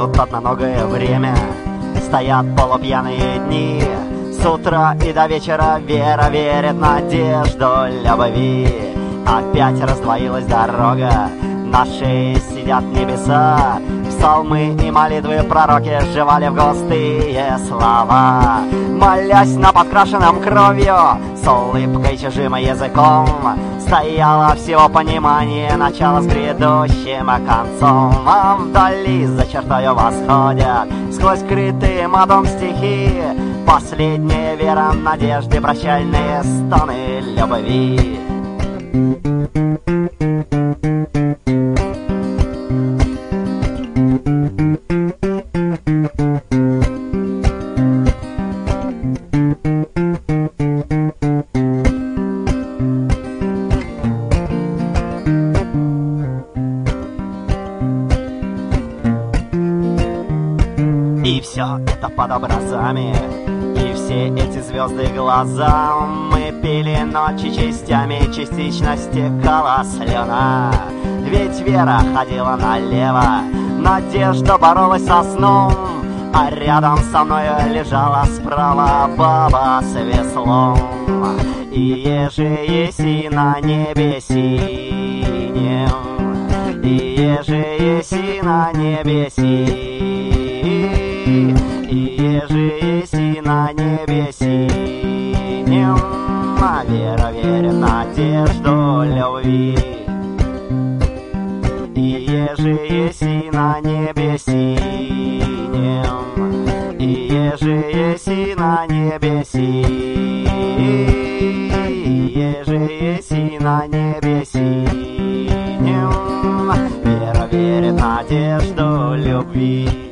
пройдет одноногое время. Стоят полупьяные дни, с утра и до вечера вера верит надежду любви. Опять раздвоилась дорога, на шее сидят небеса. Псалмы и молитвы пророки сживали в густые слова. Молясь на подкрашенном кровью, с улыбкой чужим языком, стояло всего понимание начала с грядущим концом. А вдали за чертою восходят сквозь скрытые матом стихи последняя вера надежды, прощальные стоны любви. И все это под образами, и все эти звезды глаза. Мы пили ночи частями, частично стекала слюна. Ведь вера ходила налево, надежда боролась со сном, а рядом со мной лежала справа баба с веслом. И еже еси на небе синем, и еже еси на небе синем, и еже еси на небе синем, а вера верит надежду любви. И еже еси на небе синем, и еже еси на небе синем, и еже еси на небе синем, вера верит надежду любви.